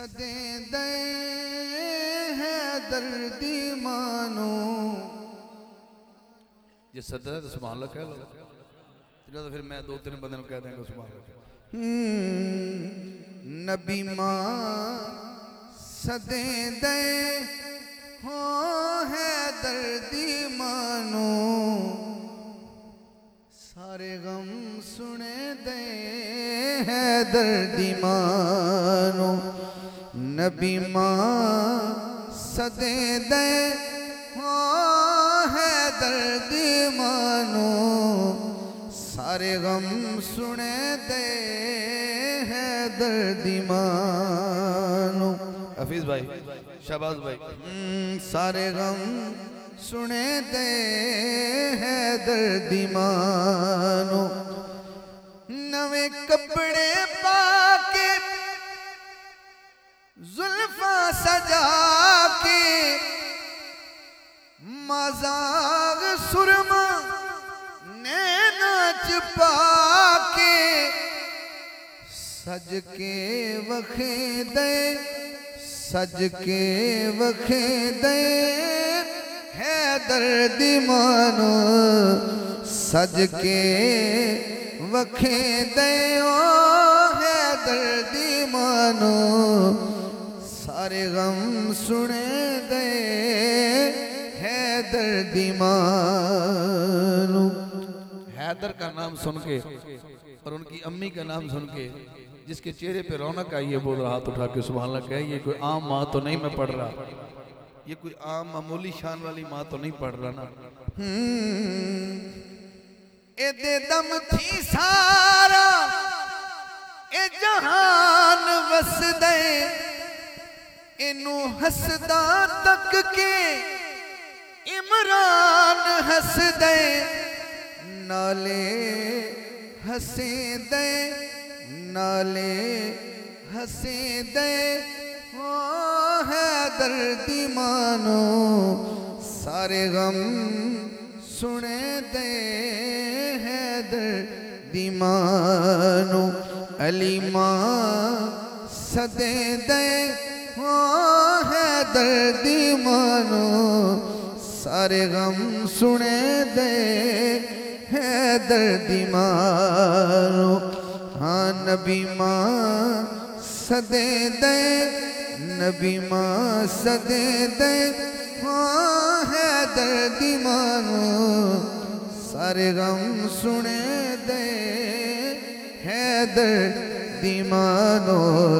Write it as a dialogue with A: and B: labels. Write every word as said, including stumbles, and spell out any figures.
A: सदे दे है दर्दी मानो।
B: जे सदा तो सुभान अल्लाह कह लो, तो फिर मैं दो तीन बंदे कह देंगे सुभान अल्लाह।
A: नबी मां सदे दे हो है दर्दी मानो, सारे गम सुने दे है दर्दी मानो। नबी मां सदे दे हो है दर्दी मानो, सारे गम सुने दे है दर्दी मानो।
B: हफीज भाई, शहबाज भाई,
A: सारे गम सुने दे है दर्दी मानो। नवे कपड़े पाके जुल्फा सजा के, मजाक सुरमा नैना छुपा के, सज के वखे दे सज के वखे दे है दर्दी मानो, सज के वखे दे ओ है दर्दी मानो, सारे गम सुने दे है दर्दी मानो।
B: हैदर का नाम सुन के और उनकी अम्मी का नाम सुन के जिसके चेहरे पे रौनक आई है, बोल रहा हाथ उठा के सुभान अल्लाह कहे, ये कोई आम माँ तो नहीं मैं पढ़ रहा, ये कोई आम मामूली शान वाली माँ तो नहीं पढ़ रहा ना।
A: ए दे दम थी सारा ए जहान वस दे, इनू हसदा तक के इमरान हस दे, नाले हसे दे नाले हसे दे ओ है दर्दी मानो, सारे गम सुने दे है दर्दी मानो। अली मां सदे दे ओ है दर्दी मानो, सारे गम सुने दे है दर्दी मानो। हाँ नबी मां सदे दे नबी मां सदे दे हाँ है दर्दी मानो, सारे गम सुने दे है दर्दी मानो।